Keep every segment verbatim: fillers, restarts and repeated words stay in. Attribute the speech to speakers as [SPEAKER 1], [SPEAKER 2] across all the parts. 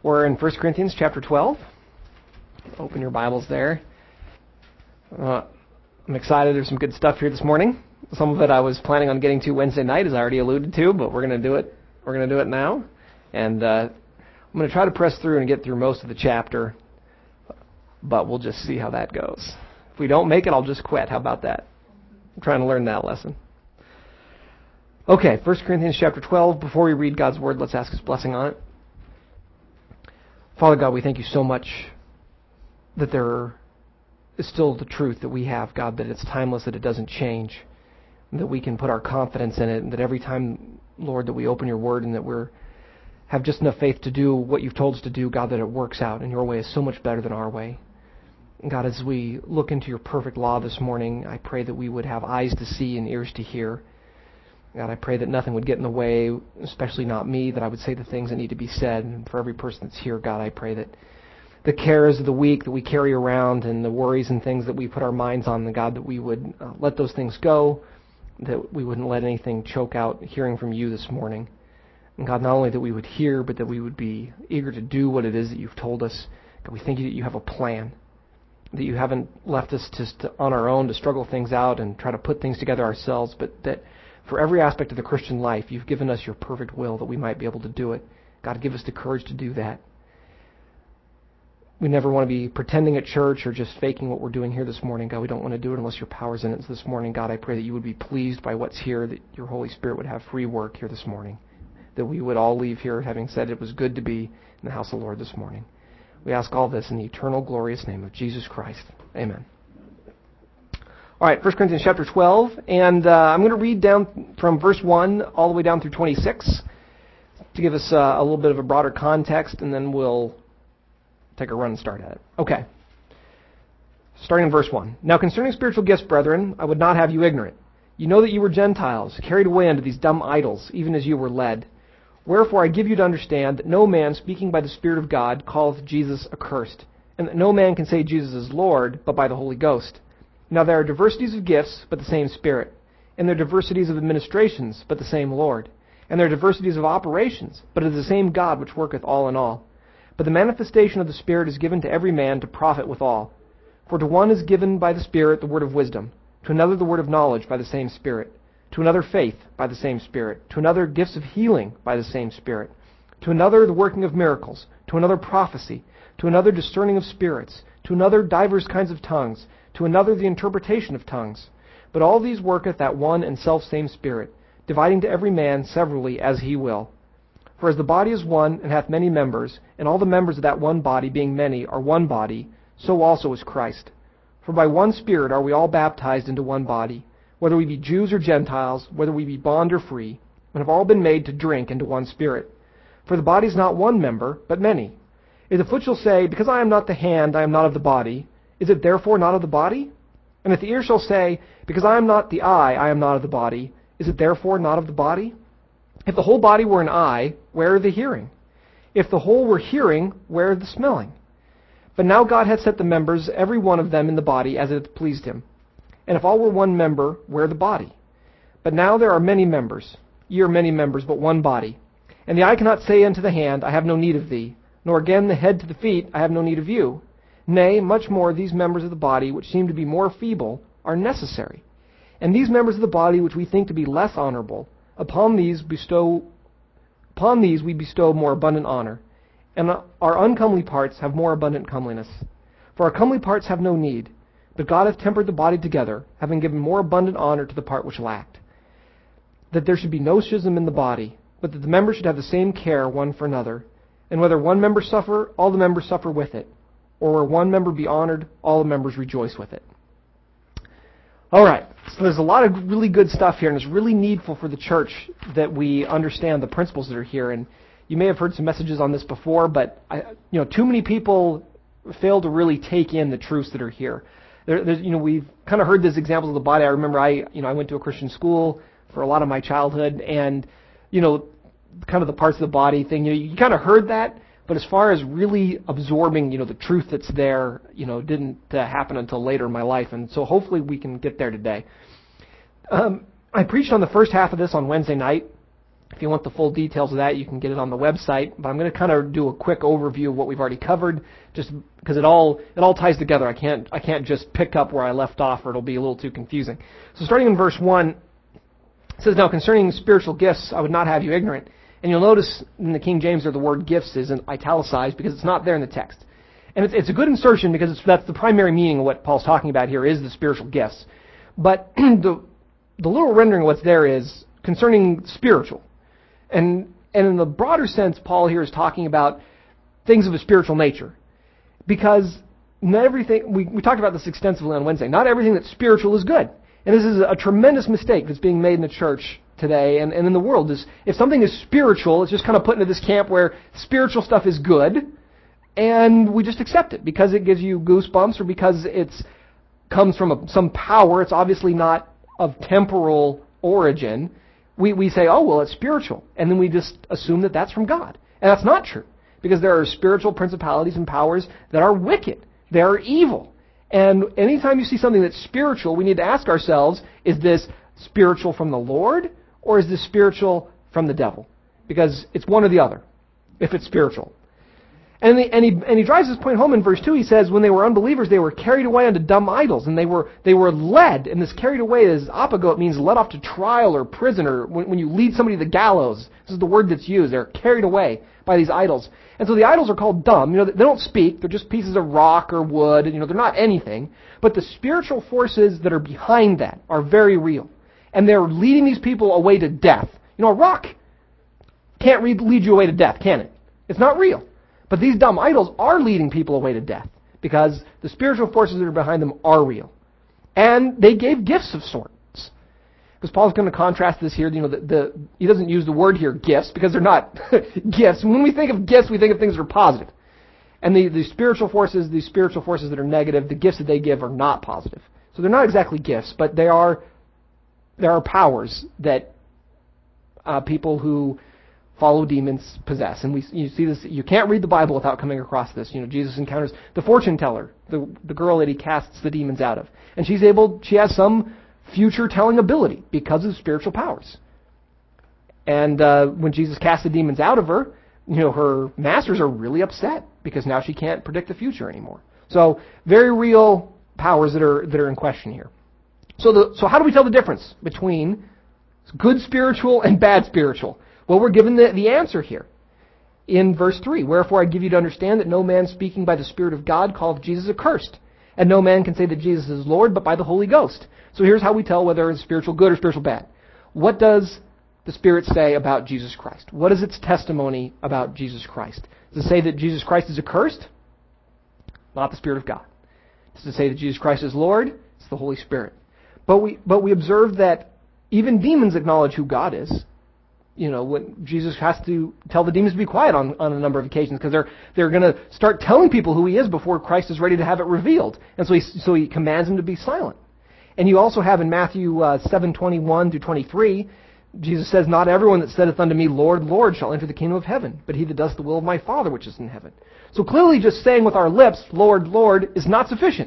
[SPEAKER 1] We're in First Corinthians chapter twelve. Open your Bibles there. Uh, I'm excited. There's some good stuff here this morning. Some of it I was planning on getting to Wednesday night, as I already alluded to, but we're going to do it. We're going to do it now. And uh, I'm going to try to press through and get through most of the chapter, but we'll just see how that goes. If we don't make it, I'll just quit. How about that? I'm trying to learn that lesson. Okay, First Corinthians chapter twelve. Before we read God's Word, let's ask His blessing on it. Father God, we thank you so much that there is still the truth that we have, God, that it's timeless, that it doesn't change, and that we can put our confidence in it, and that every time, Lord, that we open your Word and that we're have just enough faith to do what you've told us to do, God, that it works out, and your way is so much better than our way. And God, as we look into your perfect law this morning, I pray that we would have eyes to see and ears to hear. God, I pray that nothing would get in the way, especially not me, that I would say the things that need to be said. And for every person that's here, God, I pray that the cares of the week that we carry around and the worries and things that we put our minds on, the God, that we would uh, let those things go, that we wouldn't let anything choke out hearing from you this morning. And God, not only that we would hear, but that we would be eager to do what it is that you've told us. God, we thank you that you have a plan, that you haven't left us just to, on our own to struggle things out and try to put things together ourselves, but that for every aspect of the Christian life, you've given us your perfect will that we might be able to do it. God, give us the courage to do that. We never want to be pretending at church or just faking what we're doing here this morning. God, we don't want to do it unless your power's in it. So this morning, God, I pray that you would be pleased by what's here, that your Holy Spirit would have free work here this morning, that we would all leave here having said it was good to be in the house of the Lord this morning. We ask all this in the eternal, glorious name of Jesus Christ. Amen. All right, First Corinthians chapter twelve, and uh, I'm going to read down from verse one all the way down through twenty-six to give us uh, a little bit of a broader context, and then we'll take a run and start at it. Okay. Starting in verse one. Now concerning spiritual gifts, brethren, I would not have you ignorant. You know that you were Gentiles, carried away unto these dumb idols, even as you were led. Wherefore I give you to understand that no man speaking by the Spirit of God calleth Jesus accursed, and that no man can say Jesus is Lord, but by the Holy Ghost. Now there are diversities of gifts, but the same Spirit. And there are diversities of administrations, but the same Lord. And there are diversities of operations, but it is the same God which worketh all in all. But the manifestation of the Spirit is given to every man to profit withal. For to one is given by the Spirit the word of wisdom, to another the word of knowledge by the same Spirit, to another faith by the same Spirit, to another gifts of healing by the same Spirit, to another the working of miracles, to another prophecy, to another discerning of spirits, to another divers kinds of tongues, to another the interpretation of tongues. But all these worketh that one and selfsame Spirit, dividing to every man severally as he will. For as the body is one, and hath many members, and all the members of that one body, being many, are one body, so also is Christ. For by one Spirit are we all baptized into one body, whether we be Jews or Gentiles, whether we be bond or free, and have all been made to drink into one Spirit. For the body is not one member, but many. If the foot shall say, because I am not the hand, I am not of the body, is it therefore not of the body? And if the ear shall say, because I am not the eye, I am not of the body, is it therefore not of the body? If the whole body were an eye, where are the hearing? If the whole were hearing, where are the smelling? But now God hath set the members, every one of them in the body, as it hath pleased him. And if all were one member, where the body? But now there are many members. Ye are many members, but one body. And the eye cannot say unto the hand, I have no need of thee, nor again the head to the feet, I have no need of you. Nay, much more, these members of the body, which seem to be more feeble, are necessary. And these members of the body, which we think to be less honorable, upon these bestow, upon these we bestow more abundant honor. And our uncomely parts have more abundant comeliness. For our comely parts have no need, but God hath tempered the body together, having given more abundant honor to the part which lacked. That there should be no schism in the body, but that the members should have the same care one for another. And whether one member suffer, all the members suffer with it. Or where one member be honored, all the members rejoice with it. All right, so there's a lot of really good stuff here, and it's really needful for the church that we understand the principles that are here. And you may have heard some messages on this before, but I, you know, too many people fail to really take in the truths that are here. There, there's, you know, we've kind of heard these examples of the body. I remember I, you know, I went to a Christian school for a lot of my childhood, and you know, kind of the parts of the body thing. You know, you kind of heard that. But as far as really absorbing, you know, the truth that's there, you know, didn't uh, happen until later in my life. And so hopefully we can get there today. Um, I preached on the first half of this on Wednesday night. If you want the full details of that, you can get it on the website. But I'm going to kind of do a quick overview of what we've already covered, just because it all it all ties together. I can't I can't just pick up where I left off, or it'll be a little too confusing. So starting in verse one, it says, "Now concerning spiritual gifts, I would not have you ignorant." And you'll notice in the King James there the word "gifts" is italicized because it's not there in the text. And it's, it's a good insertion because it's, that's the primary meaning of what Paul's talking about here is the spiritual gifts. But the the literal rendering of what's there is concerning spiritual. And and in the broader sense, Paul here is talking about things of a spiritual nature. Because not everything, we, we talked about this extensively on Wednesday, not everything that's spiritual is good. And this is a tremendous mistake that's being made in the church today and, and in the world. Is if something is spiritual, it's just kind of put into this camp where spiritual stuff is good, and we just accept it because it gives you goosebumps or because it's comes from a, some power. It's obviously not of temporal origin. We we say, oh, well, it's spiritual. And then we just assume that that's from God. And that's not true. Because there are spiritual principalities and powers that are wicked. They are evil. And anytime you see something that's spiritual, we need to ask ourselves, is this spiritual from the Lord or is this spiritual from the devil? Because it's one or the other, if it's spiritual. And, the, and, he, and he drives this point home in verse two. He says, when they were unbelievers, they were carried away unto dumb idols. And they were they were led. And this carried away is apago. It means led off to trial or prison. Or when, when you lead somebody to the gallows. This is the word that's used. They're carried away by these idols. And so the idols are called dumb. You know, they don't speak. They're just pieces of rock or wood. You know, they're not anything. But the spiritual forces that are behind that are very real. And they're leading these people away to death. You know, a rock can't lead you away to death, can it? It's not real. But these dumb idols are leading people away to death because the spiritual forces that are behind them are real. And they gave gifts of sorts. Because Paul's going to contrast this here. You know, the, the he doesn't use the word here, gifts, because they're not gifts. When we think of gifts, we think of things that are positive. And the, the spiritual forces, the spiritual forces that are negative, the gifts that they give are not positive. So they're not exactly gifts, but they are there are powers that uh, people who follow demons possess. And we you see this, you can't read the Bible without coming across this. You know, Jesus encounters the fortune teller, the the girl that he casts the demons out of. And she's able, she has some future telling ability because of spiritual powers. And uh, when Jesus casts the demons out of her, you know, her masters are really upset because now she can't predict the future anymore. So very real powers that are that are in question here. So the so how do we tell the difference between good spiritual and bad spiritual? Well, we're given the, the answer here in verse three. Wherefore I give you to understand that no man speaking by the Spirit of God calleth Jesus accursed. And no man can say that Jesus is Lord but by the Holy Ghost. So here's how we tell whether it's spiritual good or spiritual bad. What does the Spirit say about Jesus Christ? What is its testimony about Jesus Christ? Does it say that Jesus Christ is accursed? Not the Spirit of God. Does it say that Jesus Christ is Lord? It's the Holy Spirit. But we but we observe that even demons acknowledge who God is. You know, when Jesus has to tell the demons to be quiet on, on a number of occasions because they're they're going to start telling people who he is before Christ is ready to have it revealed. And so he so he commands them to be silent. And you also have in Matthew uh, seven twenty-one through twenty-three, Jesus says, "Not everyone that saith unto me, Lord, Lord, shall enter the kingdom of heaven, but he that does the will of my Father which is in heaven." So clearly just saying with our lips, Lord, Lord, is not sufficient.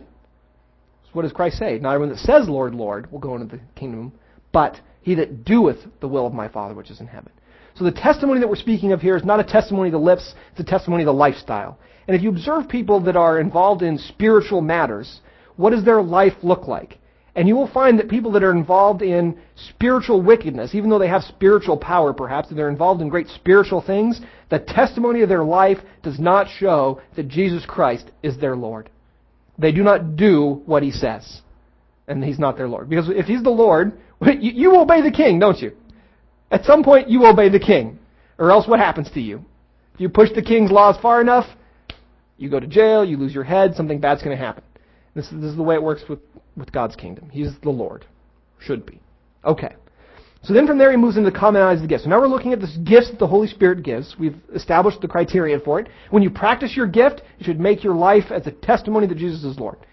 [SPEAKER 1] So what does Christ say? Not everyone that says, Lord, Lord, will go into the kingdom, but he that doeth the will of my Father which is in heaven. So the testimony that we're speaking of here is not a testimony of the lips, it's a testimony of the lifestyle. And if you observe people that are involved in spiritual matters, what does their life look like? And you will find that people that are involved in spiritual wickedness, even though they have spiritual power perhaps, and they're involved in great spiritual things, the testimony of their life does not show that Jesus Christ is their Lord. They do not do what he says. And he's not their Lord. Because if he's the Lord, you, you obey the king, don't you? At some point, you obey the king. Or else what happens to you? If you push the king's laws far enough, you go to jail, you lose your head, something bad's going to happen. This, this is the way it works with, with God's kingdom. He's the Lord. Should be. Okay. So then from there he moves into the commonality of the gifts. So now we're looking at this gifts that the Holy Spirit gives. We've established the criterion for it. When you practice your gift, it should make your life as a testimony that Jesus is Lord.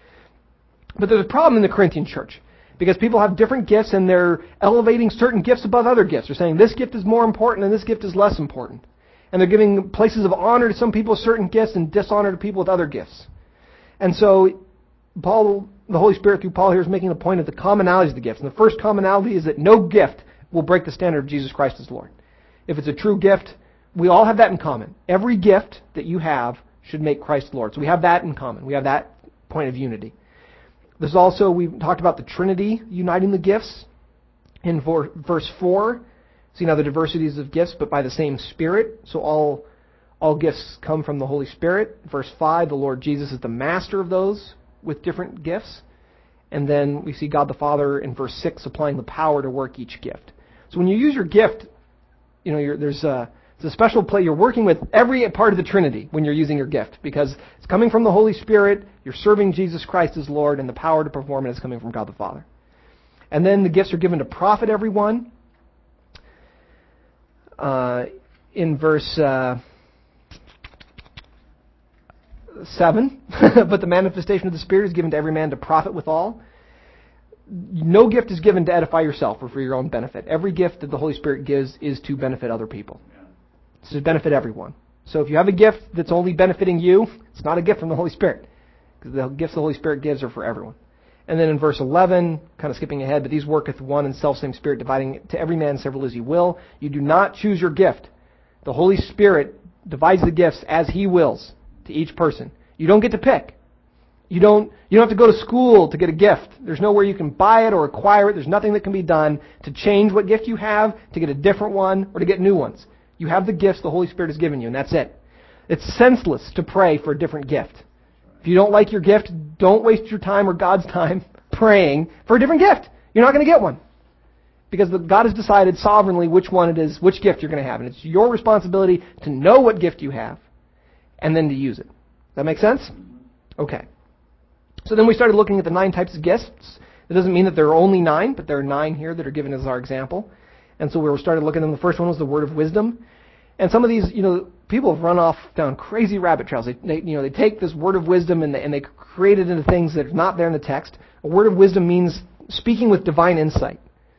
[SPEAKER 1] But there's a problem in the Corinthian church. Because people have different gifts and they're elevating certain gifts above other gifts. They're saying this gift is more important and this gift is less important. And they're giving places of honor to some people with certain gifts and dishonor to people with other gifts. And so Paul, the Holy Spirit through Paul here is making the point of the commonalities of the gifts. And the first commonality is that no gift will break the standard of Jesus Christ as Lord. If it's a true gift, we all have that in common. Every gift that you have should make Christ Lord. So we have that in common. We have that point of unity. There's also, we talked about the Trinity uniting the gifts in verse four. See now the diversities of gifts, but by the same Spirit. So all all gifts come from the Holy Spirit. Verse five, the Lord Jesus is the master of those with different gifts. And then we see God the Father in verse six applying the power to work each gift. So when you use your gift, you know, you're, there's a, it's a special play. You're working with every part of the Trinity when you're using your gift because it's coming from the Holy Spirit. You're serving Jesus Christ as Lord, and the power to perform it is coming from God the Father. And then the gifts are given to profit everyone. Uh, in verse uh, seven, but the manifestation of the Spirit is given to every man to profit withal. No gift is given to edify yourself or for your own benefit. Every gift that the Holy Spirit gives is to benefit other people. It's to benefit everyone. So if you have a gift that's only benefiting you, it's not a gift from the Holy Spirit. Because the gifts the Holy Spirit gives are for everyone. And then in verse eleven, kind of skipping ahead, but these worketh one and selfsame Spirit, dividing to every man several as he will. You do not choose your gift. The Holy Spirit divides the gifts as He wills to each person. You don't get to pick. You don't, you don't have to go to school to get a gift. There's nowhere you can buy it or acquire it. There's nothing that can be done to change what gift you have, to get a different one, or to get new ones. You have the gifts the Holy Spirit has given you, and that's it. It's senseless to pray for a different gift. If you don't like your gift, don't waste your time or God's time praying for a different gift. You're not going to get one. Because God has decided sovereignly which one it is, which gift you're going to have. And it's your responsibility to know what gift you have and then to use it. Does that make sense? Okay. So then we started looking at the nine types of gifts. It doesn't mean that there are only nine, but there are nine here that are given as our example. And so we started looking at them. The first one was the word of wisdom. And some of these, you know, people have run off down crazy rabbit trails. They, they you know, they take this word of wisdom and they, and they create it into things that are not there in the text. A word of wisdom means speaking with divine insight.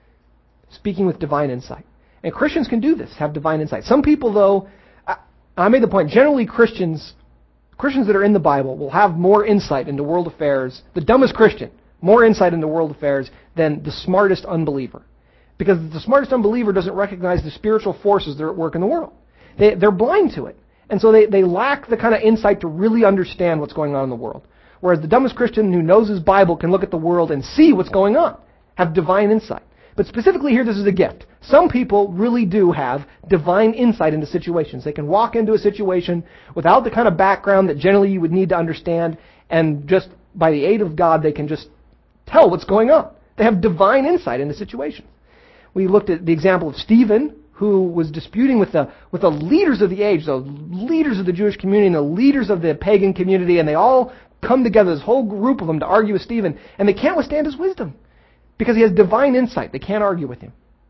[SPEAKER 1] Speaking with divine insight. And Christians can do this, have divine insight. Some people, though, I, I made the point, generally Christians, Christians that are in the Bible will have more insight into world affairs, the dumbest Christian, more insight into world affairs than the smartest unbeliever. Because the smartest unbeliever doesn't recognize the spiritual forces that are at work in the world. They, they're blind to it. And so they, they lack the kind of insight to really understand what's going on in the world. Whereas the dumbest Christian who knows his Bible can look at the world and see what's going on, have divine insight. But specifically here, this is a gift. Some people really do have divine insight into situations. They can walk into a situation without the kind of background that generally you would need to understand, and just by the aid of God, they can just tell what's going on. They have divine insight into situations. We looked at the example of Stephen, who was disputing with the with the leaders of the age, the leaders of the Jewish community and the leaders of the pagan community, and they all come together, this whole group of them, to argue with Stephen, and they can't withstand his wisdom because he has divine insight. They can't argue with him.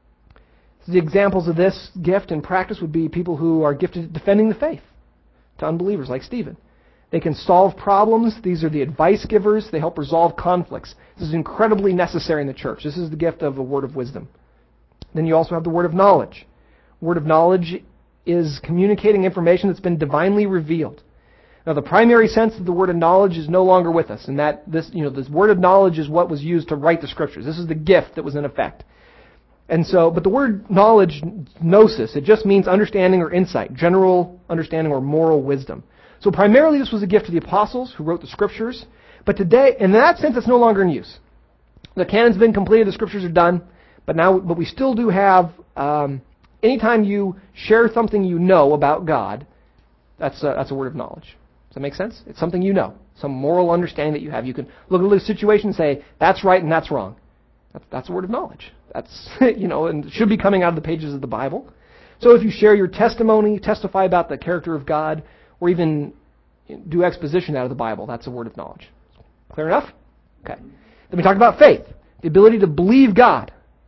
[SPEAKER 1] So the examples of this gift and practice would be people who are gifted at defending the faith to unbelievers, like Stephen. They can solve problems. These are the advice givers. They help resolve conflicts. This is incredibly necessary in the church. This is the gift of a word of wisdom. Then you also have the word of knowledge. Word of knowledge is communicating information that's been divinely revealed. Now, the primary sense of the word of knowledge is no longer with us, and that this, you know, this word of knowledge is what was used to write the scriptures. This is the gift that was in effect. And so, but the word knowledge, gnosis, it just means understanding or insight, general understanding or moral wisdom. So primarily this was a gift to the apostles who wrote the scriptures, but today, in that sense, it's no longer in use. The canon's been completed, the scriptures are done, but now, but we still do have, um, anytime you share something you know about God, that's a, that's a word of knowledge. Does that make sense? It's something you know, some moral understanding that you have. You can look at a situation and say, that's right and that's wrong. That's, that's a word of knowledge. That's, you know, and it should be coming out of the pages of the Bible. So if you share your testimony, testify about the character of God, or even do exposition out of the Bible, that's a word of knowledge. Clear enough? Okay. Then we talked about faith, the ability to believe God.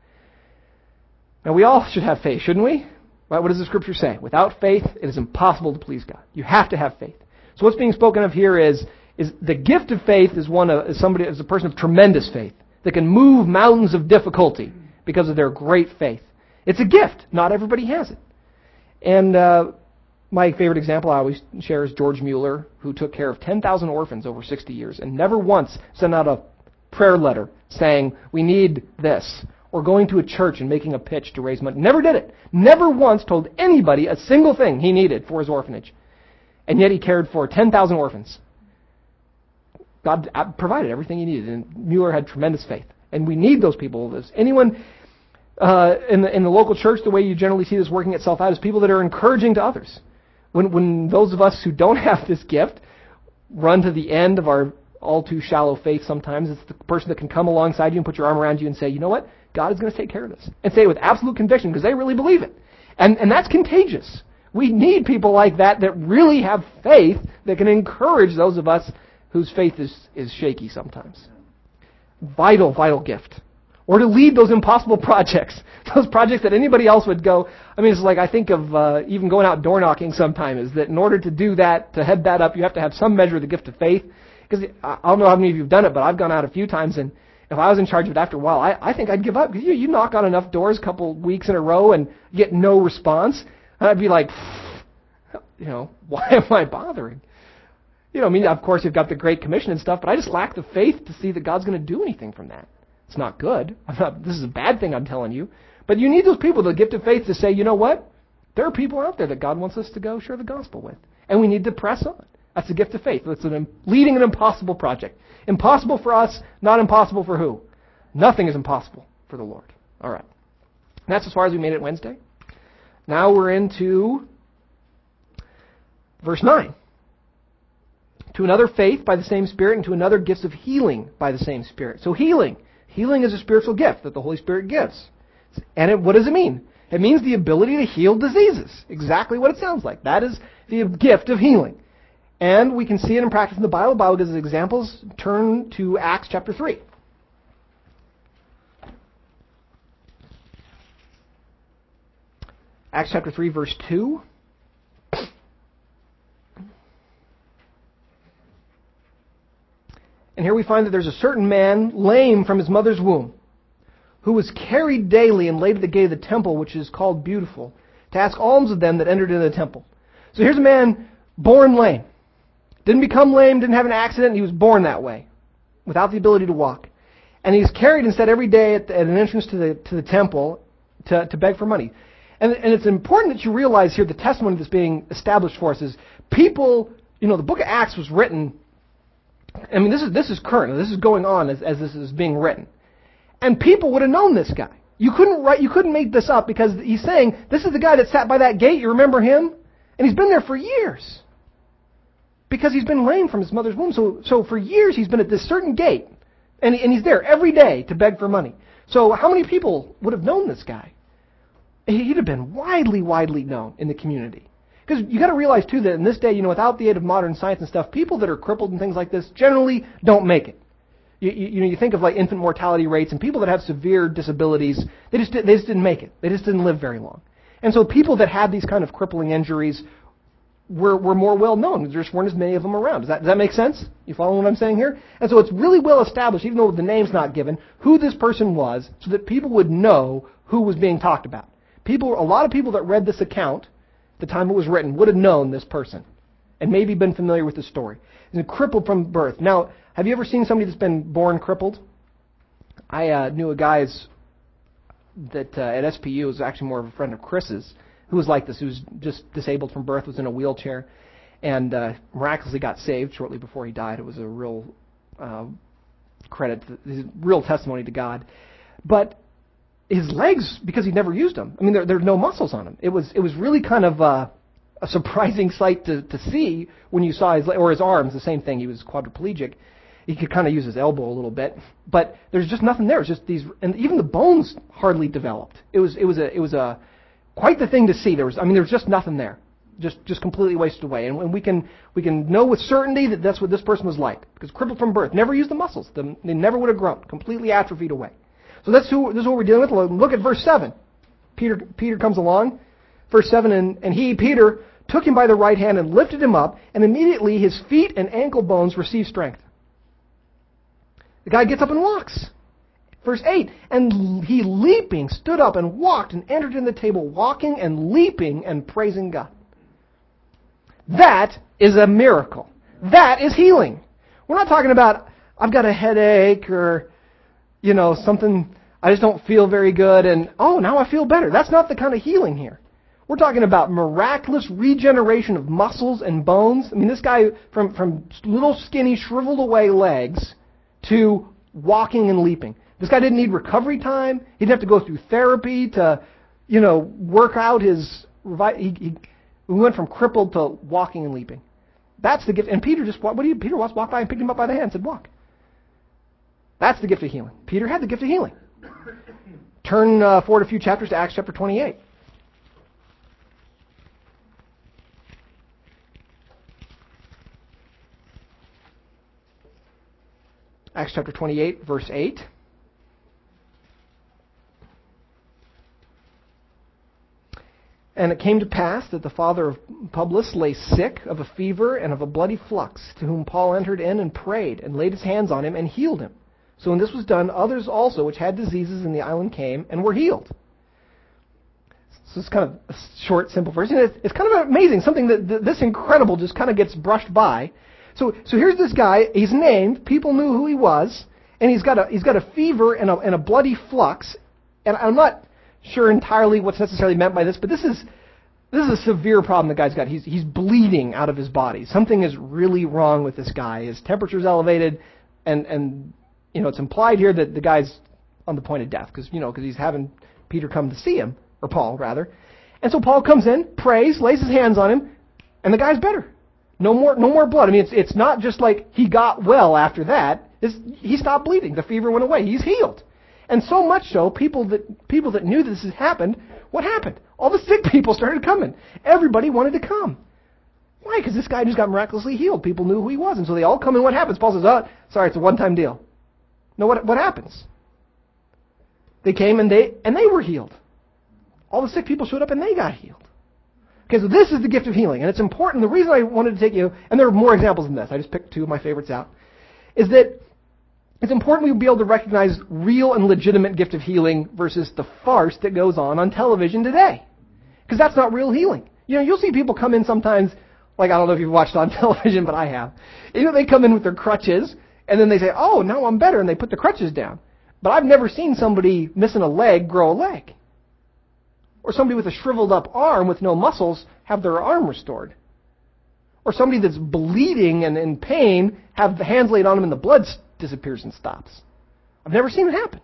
[SPEAKER 1] Now, we all should have faith, shouldn't we? Right? What does the Scripture say? Without faith, it is impossible to please God. You have to have faith. So what's being spoken of here is, is the gift of faith is one of, is somebody is a person of tremendous faith that can move mountains of difficulty because of their great faith. It's a gift. Not everybody has it. And uh, my favorite example I always share is George Mueller, who took care of ten thousand orphans over sixty years and never once sent out a prayer letter saying, we need this, or going to a church and making a pitch to raise money. Never did it. Never once told anybody a single thing he needed for his orphanage. And yet he cared for ten thousand orphans. God provided everything he needed, and Mueller had tremendous faith. And we need those people. As anyone uh, in the in the local church, the way you generally see this working itself out is people that are encouraging to others. When when those of us who don't have this gift run to the end of our all too shallow faith sometimes, it's the person that can come alongside you and put your arm around you and say, you know what, God is going to take care of this. And say it with absolute conviction because they really believe it. And and that's contagious. We need people like that that really have faith that can encourage those of us whose faith is, is shaky sometimes. Vital, vital gift. Or to lead those impossible projects. Those projects that anybody else would go. I mean, it's like I think of uh, even going out door knocking sometimes, is that in order to do that, to head that up, you have to have some measure of the gift of faith. Because I don't know how many of you have done it, but I've gone out a few times, and if I was in charge of it after a while, I, I think I'd give up. Because you, you knock on enough doors a couple weeks in a row and get no response, and I'd be like, you know, why am I bothering? You know, I mean, of course, you've got the Great Commission and stuff, but I just lack the faith to see that God's going to do anything from that. It's not good. I'm not, this is a bad thing I'm telling you. But you need those people, the gift of faith, to say, you know what? There are people out there that God wants us to go share the gospel with. And we need to press on. That's the gift of faith. It's an, leading an impossible project. Impossible for us, not impossible for who? Nothing is impossible for the Lord. All right. And that's as far as we made it Wednesday. Now we're into verse nine. To another faith by the same Spirit, and to another gifts of healing by the same Spirit. So healing. Healing is a spiritual gift that the Holy Spirit gives. And it, what does it mean? It means the ability to heal diseases. Exactly what it sounds like. That is the gift of healing. And we can see it in practice in the Bible. The Bible gives us examples. Turn to Acts chapter three. Acts chapter three, verse two. And here we find that there's a certain man, lame from his mother's womb, who was carried daily and laid at the gate of the temple, which is called Beautiful, to ask alms of them that entered into the temple. So here's a man born lame. Didn't become lame, didn't have an accident, he was born that way, without the ability to walk. And he's carried instead every day at, at an entrance to the to the temple to, to beg for money. And, and it's important that you realize here the testimony that's being established for us is people, you know, the book of Acts was written, I mean, this is this is current. This is going on as, as this is being written. And people would have known this guy. You couldn't write, you couldn't make this up because he's saying, this is the guy that sat by that gate, you remember him? And he's been there for years. Because he's been lame from his mother's womb. So so for years he's been at this certain gate. And, and he's there every day to beg for money. So how many people would have known this guy? He'd have been widely, widely known in the community. Because you got to realize, too, that in this day, you know, without the aid of modern science and stuff, people that are crippled and things like this generally don't make it. You, you, you know, you think of like infant mortality rates and people that have severe disabilities, they just, they just didn't make it. They just didn't live very long. And so people that had these kind of crippling injuries were, were more well known. There just weren't as many of them around. Does that, does that make sense? You follow what I'm saying here? And so it's really well established, even though the name's not given, who this person was so that people would know who was being talked about. People, a lot of people that read this account the time it was written, would have known this person and maybe been familiar with the story. He's crippled from birth. Now, have you ever seen somebody that's been born crippled? I uh, knew a guy that uh, at S P U was actually more of a friend of Chris's who was like this, who was just disabled from birth, was in a wheelchair, and uh, miraculously got saved shortly before he died. It was a real uh, credit, to, real testimony to God. But his legs, because he'd never used them, I mean, there, there were no muscles on him. It was it was really kind of uh, a surprising sight to, to see when you saw his, or his arms, the same thing. He was quadriplegic. He could kind of use his elbow a little bit, but there's just nothing there. It's just these, and even the bones hardly developed. It was it was a it was a quite the thing to see. There was, I mean, there was just nothing there, just just completely wasted away. And, and we can we can know with certainty that that's what this person was like, because crippled from birth, never used the muscles. The, they never would have grown, completely atrophied away. So that's who, this is what we're dealing with. Look at verse seven. Peter Peter comes along, verse seven, and, and he, Peter, took him by the right hand and lifted him up, and immediately his feet and ankle bones received strength. The guy gets up and walks. Verse eight, and he leaping stood up and walked and entered in the table, walking and leaping and praising God. That is a miracle. That is healing. We're not talking about, I've got a headache or, you know, something, I just don't feel very good, and oh, now I feel better. That's not the kind of healing here. We're talking about miraculous regeneration of muscles and bones. I mean, this guy, from, from little skinny, shriveled away legs to walking and leaping. This guy didn't need recovery time. He didn't have to go through therapy to, you know, work out his... He, he, we went from crippled to walking and leaping. That's the gift. And Peter just, what do you, Peter walked by and picked him up by the hand and said, walk. That's the gift of healing. Peter had the gift of healing. Turn uh, forward a few chapters to Acts chapter twenty-eight. Acts chapter twenty-eight, verse eight. And it came to pass that the father of Publius lay sick of a fever and of a bloody flux, to whom Paul entered in and prayed, and laid his hands on him, and healed him. So when this was done, others also which had diseases in the island came, and were healed. So it's kind of a short, simple verse. And it's, it's kind of amazing, something that th- this incredible just kind of gets brushed by. So so here's this guy, he's named, people knew who he was, and he's got a he's got a fever and a, and a bloody flux, and I'm not sure entirely what's necessarily meant by this, but this is this is a severe problem the guy's got. He's he's bleeding out of his body. Something is really wrong with this guy. His temperature's elevated, and and you know it's implied here that the guy's on the point of death because you know because he's having Peter come to see him, or Paul rather, and so Paul comes in, prays, lays his hands on him, and the guy's better. No more no more blood. I mean it's it's not just like he got well after that. It's, he stopped bleeding. The fever went away. He's healed. And so much so, people that people that knew this had happened, what happened? All the sick people started coming. Everybody wanted to come. Why? Because this guy just got miraculously healed. People knew who he was, and so they all come. And what happens? Paul says, "Oh, sorry, it's a one-time deal." No, what what happens? They came and they and they were healed. All the sick people showed up and they got healed. Okay, so this is the gift of healing, and it's important. The reason I wanted to take you, and there are more examples than this. I just picked two of my favorites out, is that it's important we be able to recognize real and legitimate gift of healing versus the farce that goes on on television today. Because that's not real healing. You know, you'll see people come in sometimes, like I don't know if you've watched on television, but I have. You know, they come in with their crutches, and then they say, oh, now I'm better, and they put the crutches down. But I've never seen somebody missing a leg grow a leg. Or somebody with a shriveled up arm with no muscles have their arm restored. Or somebody that's bleeding and in pain have the hands laid on them and the blood disappears and stops. I've never seen it happen.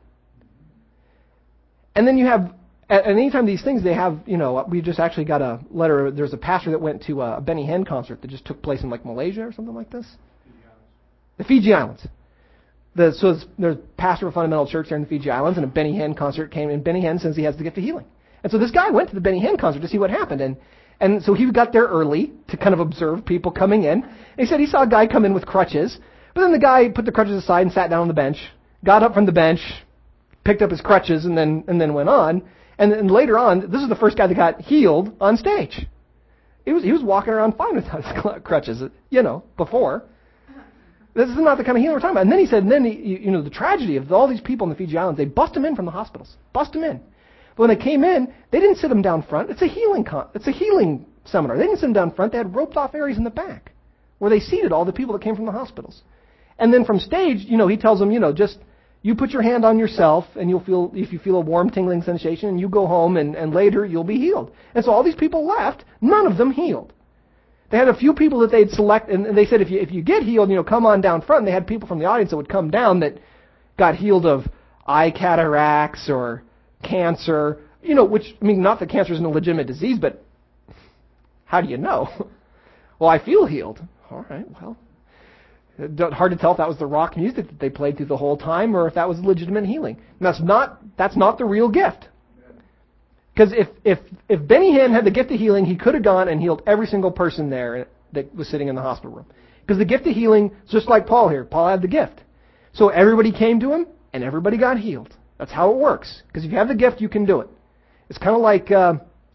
[SPEAKER 1] And then you have, and anytime these things, they have, you know, we just actually got a letter. There's a pastor that went to a Benny Hinn concert that just took place in like Malaysia or something like this. Fiji the Fiji Islands. The, so there's a pastor of a fundamental church there in the Fiji Islands, and a Benny Hinn concert came, and Benny Hinn says he has the gift of healing. And so this guy went to the Benny Hinn concert to see what happened, and and so he got there early to kind of observe people coming in. And he said he saw a guy come in with crutches. But then the guy put the crutches aside and sat down on the bench, got up from the bench, picked up his crutches, and then and then went on. And then later on, this is the first guy that got healed on stage. He was he was walking around fine without his crutches, you know, before. This is not the kind of healing we're talking about. And then he said, and then he, you know, the tragedy of all these people in the Fiji Islands, they bust them in from the hospitals, bust them in. But when they came in, they didn't sit them down front. It's a healing con- it's a healing seminar. They didn't sit them down front. They had roped off areas in the back where they seated all the people that came from the hospitals. And then from stage, you know, he tells them, you know, just you put your hand on yourself and you'll feel, if you feel a warm tingling sensation, and you go home and, and later you'll be healed. And so all these people left, none of them healed. They had a few people that they'd select, and they said if you if you get healed, you know, come on down front. And they had people from the audience that would come down that got healed of eye cataracts or cancer, you know, which, I mean, not that cancer isn't a legitimate disease, but how do you know? Well, I feel healed. All right, well. Hard to tell if that was the rock music that they played through the whole time or if that was legitimate healing. And that's not that's not the real gift. Because if, if, if Benny Hinn had the gift of healing, he could have gone and healed every single person there that was sitting in the hospital room. Because the gift of healing, just like Paul here, Paul had the gift. So everybody came to him and everybody got healed. That's how it works. Because if you have the gift, you can do it. It's kind of like, uh,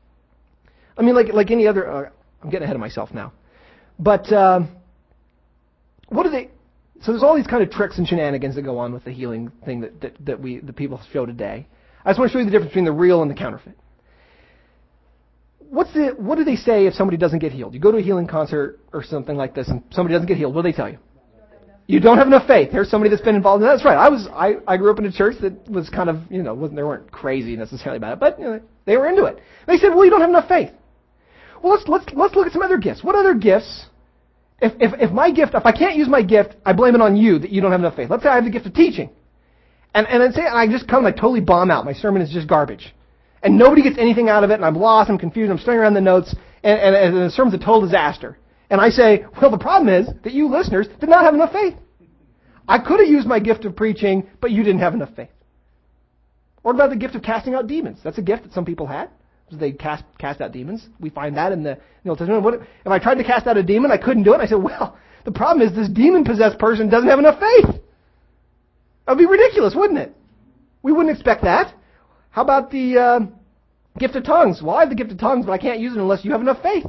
[SPEAKER 1] I mean, like like any other, uh, I'm getting ahead of myself now. But... Uh, What do they? So there's all these kind of tricks and shenanigans that go on with the healing thing that, that, that we the people show today. I just want to show you the difference between the real and the counterfeit. What's the? What do they say if somebody doesn't get healed? You go to a healing concert or something like this, and somebody doesn't get healed. What do they tell you? You don't have enough faith. Here's somebody that's been involved in that. That's right. I was I, I grew up in a church that was kind of, you know, wasn't they weren't crazy necessarily about it, but you know, they were into it. They said, well, you don't have enough faith. Well, let's let's let's look at some other gifts. What other gifts? If if if my gift, if I can't use my gift, I blame it on you that you don't have enough faith. Let's say I have the gift of teaching, and and then say I just come and I totally bomb out. My sermon is just garbage, and nobody gets anything out of it, and I'm lost, I'm confused, I'm staring around the notes, and and, and the sermon's a total disaster. And I say, well, the problem is that you listeners did not have enough faith. I could have used my gift of preaching, but you didn't have enough faith. What about the gift of casting out demons? That's a gift that some people had. They cast cast out demons. We find that in the, in the Old Testament. What, if I tried to cast out a demon, I couldn't do it. I said, well, the problem is this demon-possessed person doesn't have enough faith. That would be ridiculous, wouldn't it? We wouldn't expect that. How about the uh, gift of tongues? Well, I have the gift of tongues, but I can't use it unless you have enough faith.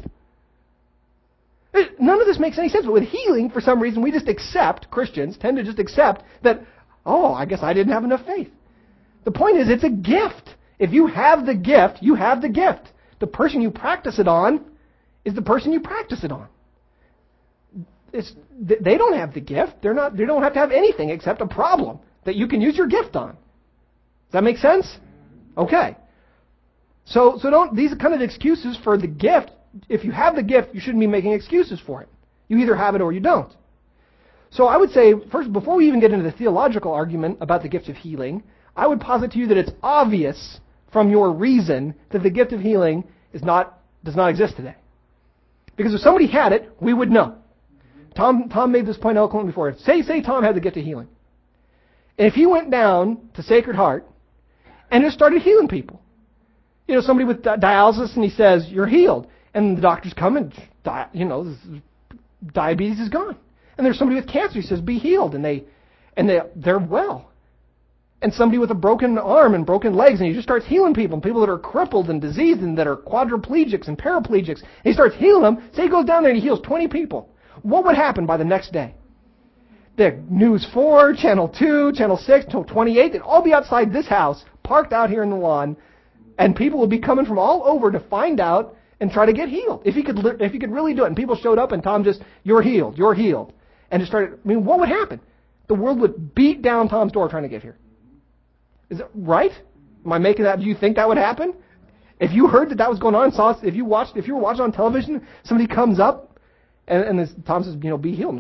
[SPEAKER 1] None of this makes any sense, but with healing, for some reason, we just accept, Christians tend to just accept that, oh, I guess I didn't have enough faith. The point is, it's a gift. If you have the gift, you have the gift. The person you practice it on is the person you practice it on. It's, they don't have the gift. They're not, they don't have to have anything except a problem that you can use your gift on. Does that make sense? Okay. So, so don't, these are kind of excuses for the gift. If you have the gift, you shouldn't be making excuses for it. You either have it or you don't. So I would say, first, before we even get into the theological argument about the gift of healing, I would posit to you that it's obvious from your reason that the gift of healing is not does not exist today. Because if somebody had it, we would know. Tom Tom made this point eloquently before. Say, say Tom had the gift of healing. And if he went down to Sacred Heart and just started healing people, you know, somebody with dialysis and he says, you're healed. And the doctors come and, you know, diabetes is gone. And there's somebody with cancer. He says, be healed. And, they, and they, they're well. And somebody with a broken arm and broken legs, and he just starts healing people. People that are crippled and diseased and that are quadriplegics and paraplegics. And he starts healing them. Say he goes down there and he heals twenty people. What would happen by the next day? The News four, Channel two, Channel six, twenty-eight, they'd all be outside this house, parked out here in the lawn. And people would be coming from all over to find out and try to get healed. If he could, if he could really do it, and people showed up, and Tom just, you're healed, you're healed, and just started. I mean, what would happen? The world would beat down Tom's door trying to get here. Is it right? Am I making that? Do you think that would happen? If you heard that that was going on, saw, if you watched, if you were watching on television, somebody comes up, and, and this, Tom says, you know, be healed.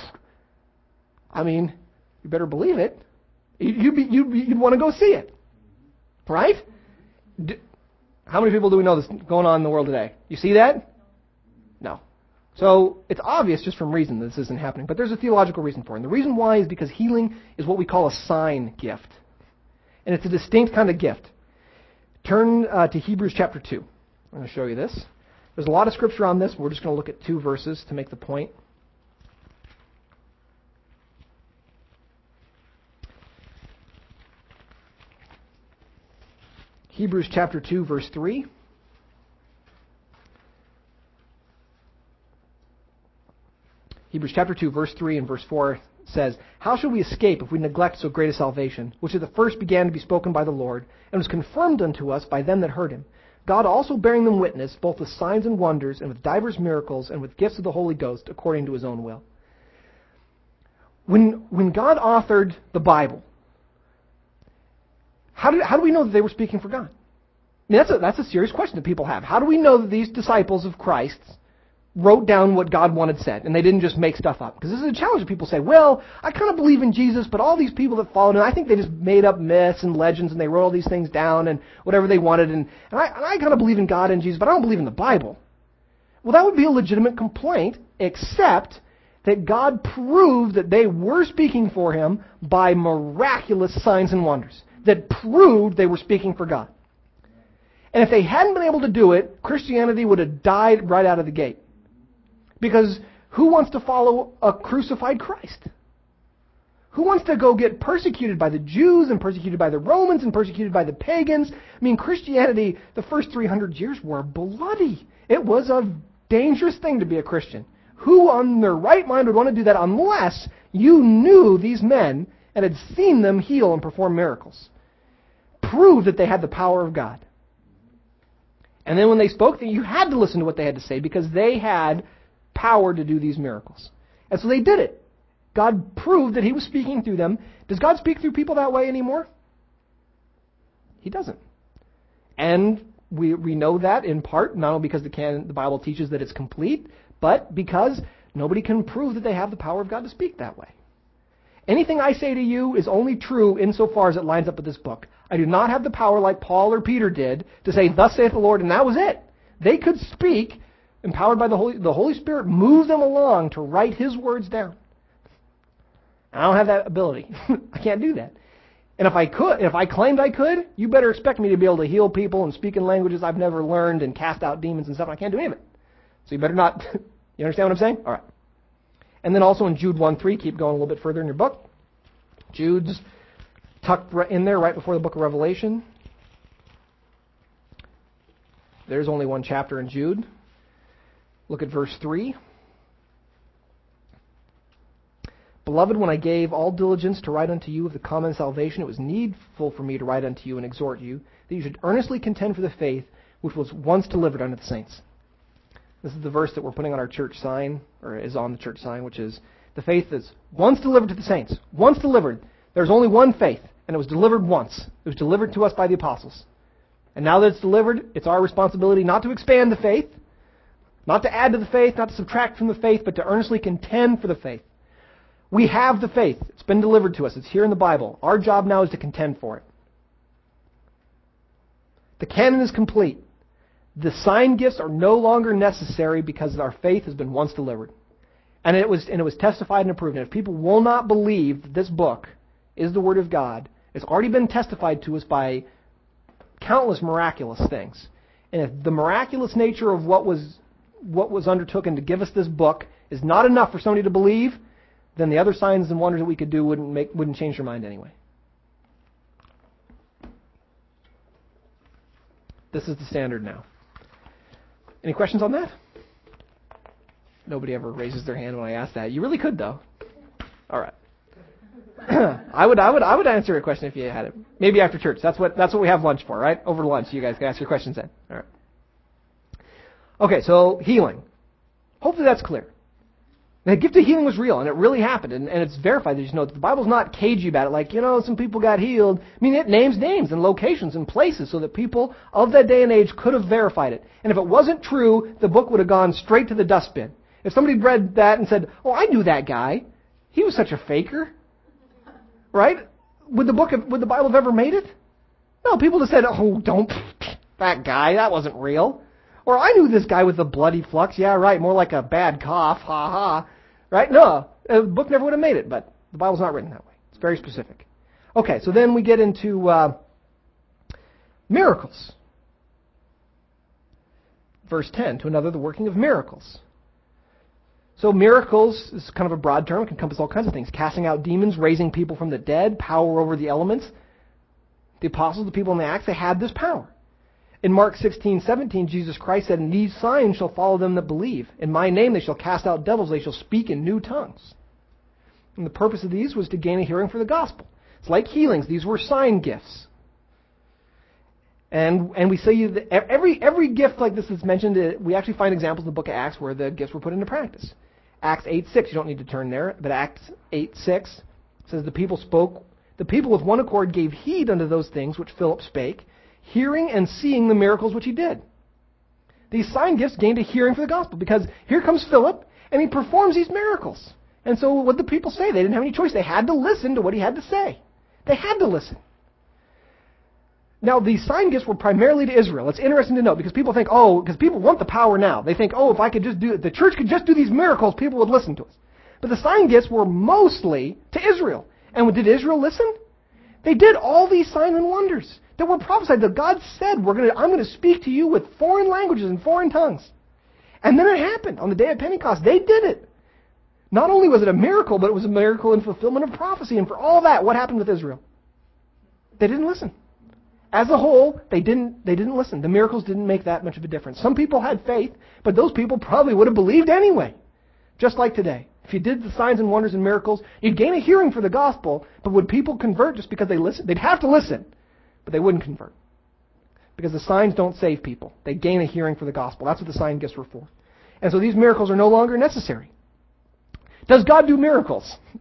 [SPEAKER 1] I mean, you better believe it. You'd be, you'd, you'd want to go see it, right? Do, How many people do we know that's going on in the world today? You see that? No. So it's obvious just from reason that this isn't happening. But there's a theological reason for it. And the reason why is because healing is what we call a sign gift. And it's a distinct kind of gift. Turn uh, to Hebrews chapter two. I'm going to show you this. There's a lot of scripture on this. We're just going to look at two verses to make the point. Hebrews chapter two, verse three. Hebrews chapter two, verse three and verse four says, how shall we escape if we neglect so great a salvation, which at the first began to be spoken by the Lord, and was confirmed unto us by them that heard him? God also bearing them witness, both with signs and wonders, and with divers miracles, and with gifts of the Holy Ghost, according to his own will. When, when God authored the Bible, How do, how do we know that they were speaking for God? I mean, that's a, that's a serious question that people have. How do we know that these disciples of Christ wrote down what God wanted said, and they didn't just make stuff up? Because this is a challenge that people say, well, I kind of believe in Jesus, but all these people that followed him, I think they just made up myths and legends, and they wrote all these things down and whatever they wanted, and, and, I, and I kind of believe in God and Jesus, but I don't believe in the Bible. Well, that would be a legitimate complaint, except that God proved that they were speaking for him by miraculous signs and wonders that proved they were speaking for God. And if they hadn't been able to do it, Christianity would have died right out of the gate. Because who wants to follow a crucified Christ? Who wants to go get persecuted by the Jews and persecuted by the Romans and persecuted by the pagans? I mean, Christianity, the first three hundred years were bloody. It was a dangerous thing to be a Christian. Who on their right mind would want to do that unless you knew these men and had seen them heal and perform miracles? Prove that they had the power of God. And then when they spoke, you had to listen to what they had to say because they had power to do these miracles. And so they did it. God proved that he was speaking through them. Does God speak through people that way anymore? He doesn't. And we we know that in part, not only because the canon, the Bible teaches that it's complete, but because nobody can prove that they have the power of God to speak that way. Anything I say to you is only true insofar as it lines up with this book. I do not have the power like Paul or Peter did to say, thus saith the Lord, and that was it. They could speak, empowered by the Holy, the Holy Spirit, move them along to write his words down. I don't have that ability. I can't do that. And if I could, if I claimed I could, you better expect me to be able to heal people and speak in languages I've never learned and cast out demons and stuff. I can't do any of it. So you better not. You understand what I'm saying? All right. And then also in Jude one three, keep going a little bit further in your book. Jude's tucked in there right before the book of Revelation. There's only one chapter in Jude. Look at verse three. Beloved, when I gave all diligence to write unto you of the common salvation, it was needful for me to write unto you and exhort you, that you should earnestly contend for the faith which was once delivered unto the saints. This is the verse that we're putting on our church sign, or is on the church sign, which is the faith that's once delivered to the saints. Once delivered. There's only one faith, and it was delivered once. It was delivered to us by the apostles. And now that it's delivered, it's our responsibility not to expand the faith, not to add to the faith, not to subtract from the faith, but to earnestly contend for the faith. We have the faith. It's been delivered to us. It's here in the Bible. Our job now is to contend for it. The canon is complete. The sign gifts are no longer necessary because our faith has been once delivered. And it was and it was testified and approved. And if people will not believe that this book is the Word of God, it's already been testified to us by countless miraculous things. And if the miraculous nature of what was what was undertaken to give us this book is not enough for somebody to believe, then the other signs and wonders that we could do wouldn't make wouldn't change their mind anyway. This is the standard now. Any questions on that? Nobody ever raises their hand when I ask that. You really could, though. All right. I would, I would, I would answer a question if you had it. Maybe after church. That's what that's what we have lunch for, right? Over lunch, you guys can ask your questions then. All right. Okay, so healing. Hopefully that's clear. The gift of healing was real, and it really happened, and, and it's verified. That you know, the Bible's not cagey about it, like, you know, some people got healed. I mean, it names names and locations and places so that people of that day and age could have verified it. And if it wasn't true, the book would have gone straight to the dustbin. If somebody read that and said, oh, I knew that guy. He was such a faker. Right? Would the book have, would the Bible have ever made it? No, people just said, oh, don't, that guy, that wasn't real. Or I knew this guy with the bloody flux. Yeah, right, more like a bad cough. Ha ha. Right? No, the book never would have made it, but the Bible's not written that way. It's very specific. Okay, so then we get into uh, miracles. Verse ten, to another the working of miracles. So miracles is kind of a broad term. It can encompass all kinds of things. Casting out demons, raising people from the dead, power over the elements. The apostles, the people in the Acts, they had this power. In Mark sixteen seventeen, Jesus Christ said, and these signs shall follow them that believe. In my name they shall cast out devils, they shall speak in new tongues. And the purpose of these was to gain a hearing for the gospel. It's like healings. These were sign gifts. And and we say that every every gift like this that's mentioned, we actually find examples in the book of Acts where the gifts were put into practice. Acts eight six, you don't need to turn there, but Acts eight six says the people spoke, the people with one accord gave heed unto those things which Philip spake, hearing and seeing the miracles which he did. These sign gifts gained a hearing for the gospel because here comes Philip and he performs these miracles. And so what did the people say? They didn't have any choice. They had to listen to what he had to say. They had to listen. Now, these sign gifts were primarily to Israel. It's interesting to note because people think, oh, because people want the power now. They think, oh, if I could just do it, the church could just do these miracles, people would listen to us. But the sign gifts were mostly to Israel. And did Israel listen? They did all these signs and wonders that were prophesied. That God said, "We're going to, I'm going to speak to you with foreign languages and foreign tongues." And then it happened on the day of Pentecost. They did it. Not only was it a miracle, but it was a miracle in fulfillment of prophecy. And for all that, what happened with Israel? They didn't listen. As a whole, they didn't they didn't listen. The miracles didn't make that much of a difference. Some people had faith, but those people probably would have believed anyway. Just like today. If you did the signs and wonders and miracles, you'd gain a hearing for the gospel, but would people convert just because they listen? They'd have to listen, but they wouldn't convert. Because the signs don't save people. They gain a hearing for the gospel. That's what the sign gifts were for. And so these miracles are no longer necessary. Does God do miracles?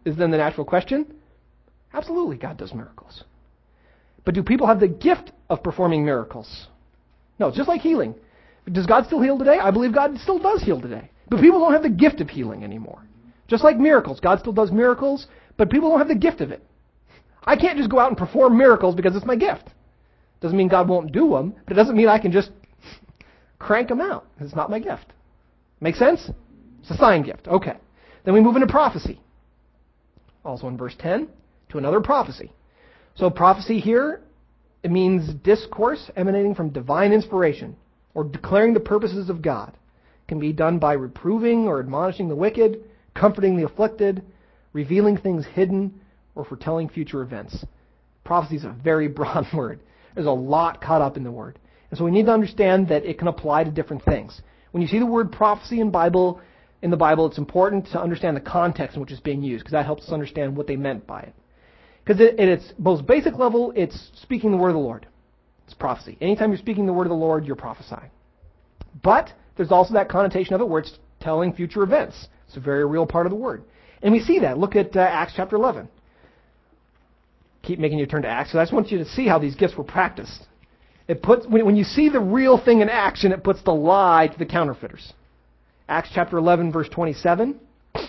[SPEAKER 1] is then the natural question. Absolutely, God does miracles. But do people have the gift of performing miracles? No, just like healing. Does God still heal today? I believe God still does heal today. But people don't have the gift of healing anymore. Just like miracles. God still does miracles, but people don't have the gift of it. I can't just go out and perform miracles because it's my gift. Doesn't mean God won't do them, but it doesn't mean I can just crank them out. It's not my gift. Make sense? It's a sign gift. Okay. Then we move into prophecy. Also in verse ten, to another prophecy. So prophecy here, it means discourse emanating from divine inspiration or declaring the purposes of God. It can be done by reproving or admonishing the wicked, comforting the afflicted, revealing things hidden, or foretelling future events. Prophecy is a very broad word. There's a lot caught up in the word. And so we need to understand that it can apply to different things. When you see the word prophecy in Bible, in the Bible, it's important to understand the context in which it's being used, because that helps us understand what they meant by it. Because it, at its most basic level, it's speaking the word of the Lord. It's prophecy. Anytime you're speaking the word of the Lord, you're prophesying. But there's also that connotation of it where it's telling future events. It's a very real part of the word. And we see that. Look at uh, Acts chapter eleven. Keep making you turn to Acts, because I just want you to see how these gifts were practiced. It puts when, when you see the real thing in action, it puts the lie to the counterfeiters. Acts chapter eleven, verse twenty-seven.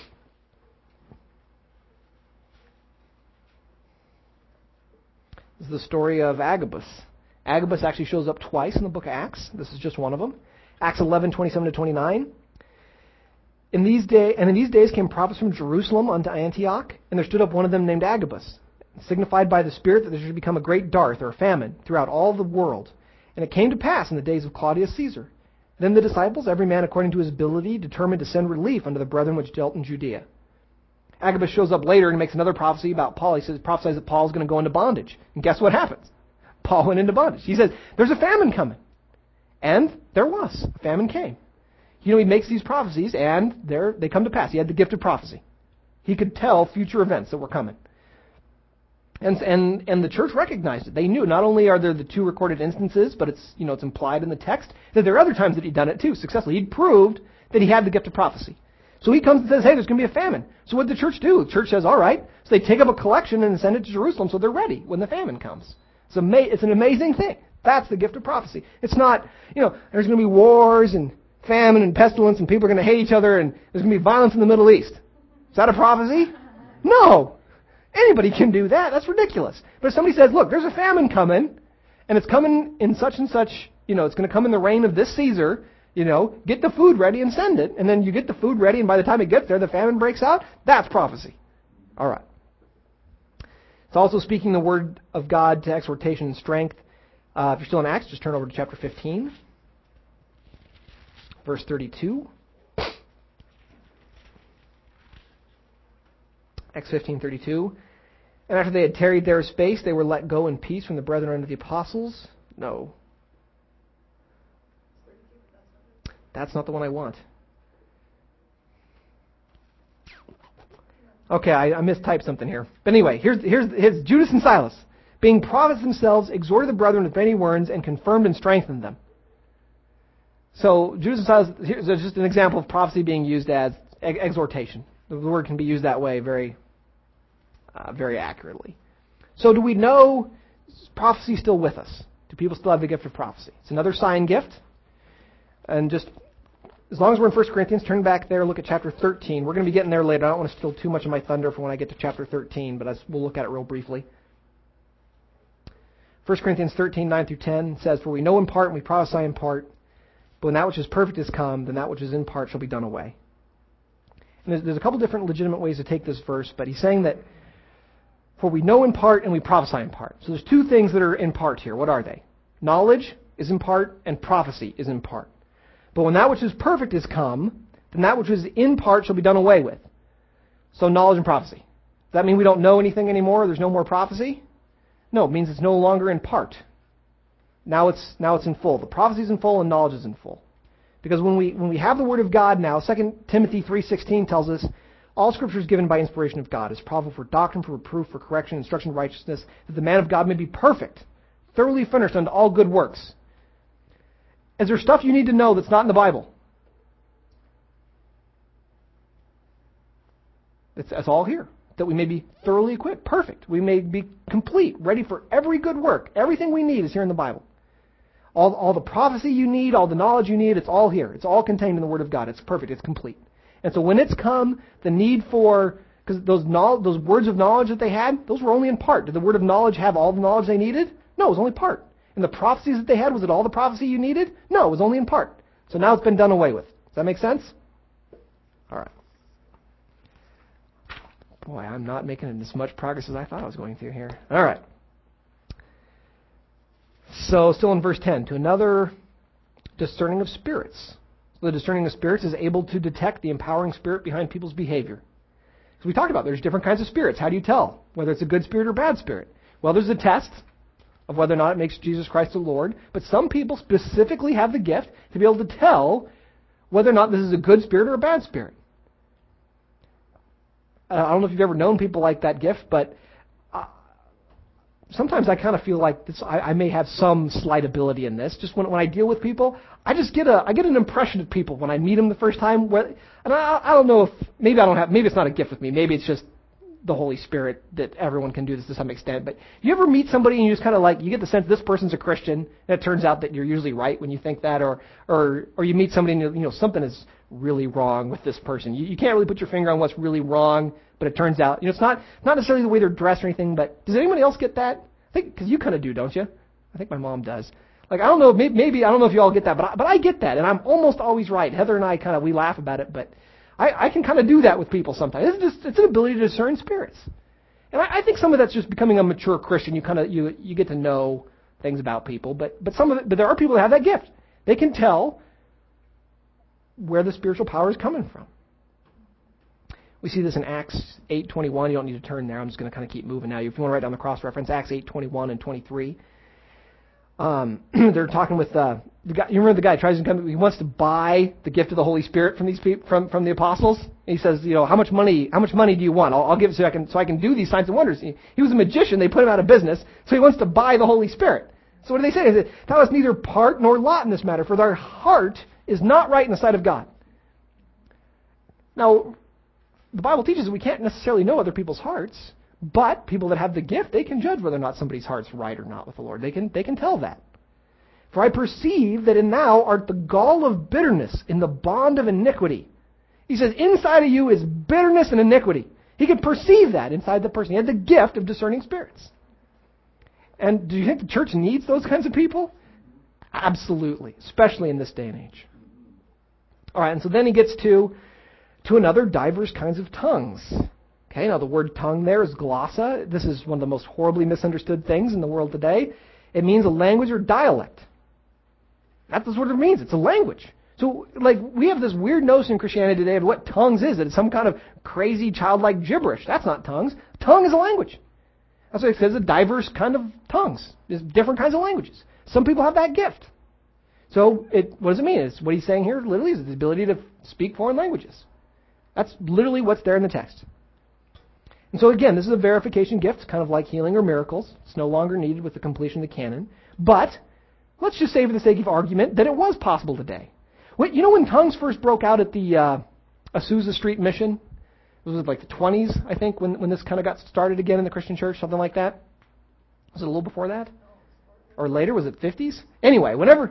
[SPEAKER 1] This is the story of Agabus. Agabus actually shows up twice in the book of Acts. This is just one of them. Acts eleven, twenty-seven to twenty-nine. In these day, and in these days came prophets from Jerusalem unto Antioch, and there stood up one of them named Agabus, signified by the Spirit that there should become a great dearth or famine throughout all the world. And it came to pass in the days of Claudius Caesar. Then the disciples, every man according to his ability, determined to send relief unto the brethren which dwelt in Judea. Agabus shows up later and makes another prophecy about Paul. He says, prophesies that Paul's going to go into bondage. And guess what happens? Paul went into bondage. He says, there's a famine coming. And there was. A famine came. You know, he makes these prophecies, and there they come to pass. He had the gift of prophecy. He could tell future events that were coming. And and and the church recognized it. They knew not only are there the two recorded instances, but it's you know it's implied in the text that there are other times that he'd done it too successfully. He'd proved that he had the gift of prophecy. So he comes and says, hey, there's going to be a famine. So what did the church do? The church says, all right. So they take up a collection and send it to Jerusalem so they're ready when the famine comes. It's, ama- it's an amazing thing. That's the gift of prophecy. It's not, you know, there's going to be wars and famine and pestilence and people are going to hate each other and there's going to be violence in the Middle East. Is that a prophecy? No. Anybody can do that. That's ridiculous. But if somebody says, look, there's a famine coming, and it's coming in such and such, you know, it's going to come in the reign of this Caesar, you know, get the food ready and send it. And then you get the food ready, and by the time it gets there, the famine breaks out. That's prophecy. All right. It's also speaking the word of God to exhortation and strength. Uh, if you're still in Acts, just turn over to chapter fifteen, verse thirty-two. Acts fifteen thirty-two. And after they had tarried there a space, they were let go in peace from the brethren unto the apostles. No. That's not the one I want. Okay, I, I mistyped something here. But anyway, here's, here's, here's Judas and Silas. Being prophets themselves, exhorted the brethren with many words, and confirmed and strengthened them. So, Judas and Silas, here's just an example of prophecy being used as exhortation. The word can be used that way very Uh, very accurately. So do we know prophecy is still with us? Do people still have the gift of prophecy? It's another sign gift. And just as long as we're in First Corinthians, turn back there, look at chapter thirteen. We're going to be getting there later. I don't want to steal too much of my thunder for when I get to chapter thirteen, but we'll look at it real briefly. First Corinthians thirteen, nine through ten says, for we know in part and we prophesy in part, but when that which is perfect is come, then that which is in part shall be done away. And there's, there's a couple different legitimate ways to take this verse, but he's saying that for we know in part and we prophesy in part. So there's two things that are in part here. What are they? Knowledge is in part and prophecy is in part. But when that which is perfect is come, then that which is in part shall be done away with. So knowledge and prophecy. Does that mean we don't know anything anymore? There's no more prophecy? No, it means it's no longer in part. Now it's now it's in full. The prophecy is in full and knowledge is in full. Because when we when we have the Word of God now, Second Timothy three sixteen tells us, all Scripture is given by inspiration of God. It's profitable for doctrine, for reproof, for correction, instruction in righteousness, that the man of God may be perfect, thoroughly finished unto all good works. Is there stuff you need to know that's not in the Bible? It's, it's all here. that we may be thoroughly equipped, perfect. We may be complete, ready for every good work. Everything we need is here in the Bible. All, all the prophecy you need, all the knowledge you need, it's all here. It's all contained in the Word of God. It's perfect. It's complete. And so when it's come, the need for, because those knowledge, those words of knowledge that they had, those were only in part. Did the word of knowledge have all the knowledge they needed? No, it was only part. And the prophecies that they had, was it all the prophecy you needed? No, it was only in part. So now it's been done away with. Does that make sense? All right. Boy, I'm not making as much progress as I thought I was going to here. All right. So still in verse ten, to another discerning of spirits. The discerning of spirits is able to detect the empowering spirit behind people's behavior. So we talked about there's different kinds of spirits. How do you tell whether it's a good spirit or bad spirit? Well, there's a test of whether or not it makes Jesus Christ the Lord. But some people specifically have the gift to be able to tell whether or not this is a good spirit or a bad spirit. Uh, I don't know if you've ever known people like that gift, but uh, sometimes I kind of feel like this, I, I may have some slight ability in this. Just when, when I deal with people, I just get a I get an impression of people when I meet them the first time. Where, and I, I don't know if maybe I don't have maybe it's not a gift with me. Maybe it's just the Holy Spirit that everyone can do this to some extent. But you ever meet somebody and you just kind of like you get the sense this person's a Christian, and it turns out that you're usually right when you think that, or or or you meet somebody and you know something is really wrong with this person. You, you can't really put your finger on what's really wrong, but it turns out you know it's not not necessarily the way they're dressed or anything. But does anybody else get that? I think because you kind of do, don't you? I think my mom does. Like, I don't know, maybe, maybe I don't know if you all get that, but I, but I get that, and I'm almost always right. Heather and I kind of, we laugh about it, but I, I can kind of do that with people sometimes. It's just, it's an ability to discern spirits. And I, I think some of that's just becoming a mature Christian. You kind of, you, you get to know things about people, but, but some of it, but there are people that have that gift. They can tell where the spiritual power is coming from. We see this in Acts eight twenty-one. You don't need to turn there. I'm just going to kind of keep moving now. If you want to write down the cross-reference, Acts eight twenty-one and twenty-three. Um, they're talking with uh, the guy. You remember the guy tries to come. He wants to buy the gift of the Holy Spirit from these people, from from the apostles. And he says, you know, how much money? How much money do you want? I'll, I'll give it so I can so I can do these signs and wonders. He, he was a magician. They put him out of business, so he wants to buy the Holy Spirit. So what do they say? They say, thou hast neither part nor lot in this matter, for thy heart is not right in the sight of God. Now, the Bible teaches that we can't necessarily know other people's hearts. But people that have the gift, they can judge whether or not somebody's heart's right or not with the Lord. They can they can tell that. For I perceive that in thou art the gall of bitterness in the bond of iniquity. He says, inside of you is bitterness and iniquity. He could perceive that inside the person. He had the gift of discerning spirits. And do you think the church needs those kinds of people? Absolutely, especially in this day and age. All right, and so then he gets to, to another diverse kinds of tongues. Okay, now the word tongue there is glossa. This is one of the most horribly misunderstood things in the world today. It means a language or dialect. That's what it means. It's a language. So, like, we have this weird notion in Christianity today of what tongues is. It's some kind of crazy childlike gibberish. That's not tongues. Tongue is a language. That's what it says, a diverse kind of tongues. There's different kinds of languages. Some people have that gift. So, it, what does it mean? It's what he's saying here literally is the ability to speak foreign languages. That's literally what's there in the text. And so again, this is a verification gift, kind of like healing or miracles. It's no longer needed with the completion of the canon. But let's just say for the sake of argument that it was possible today. Well, you know when tongues first broke out at the uh, Azusa Street Mission? It was like the twenties, I think, when, when this kind of got started again in the Christian church, something like that. Was it a little before that? Or later? Was it fifties? Anyway, whenever...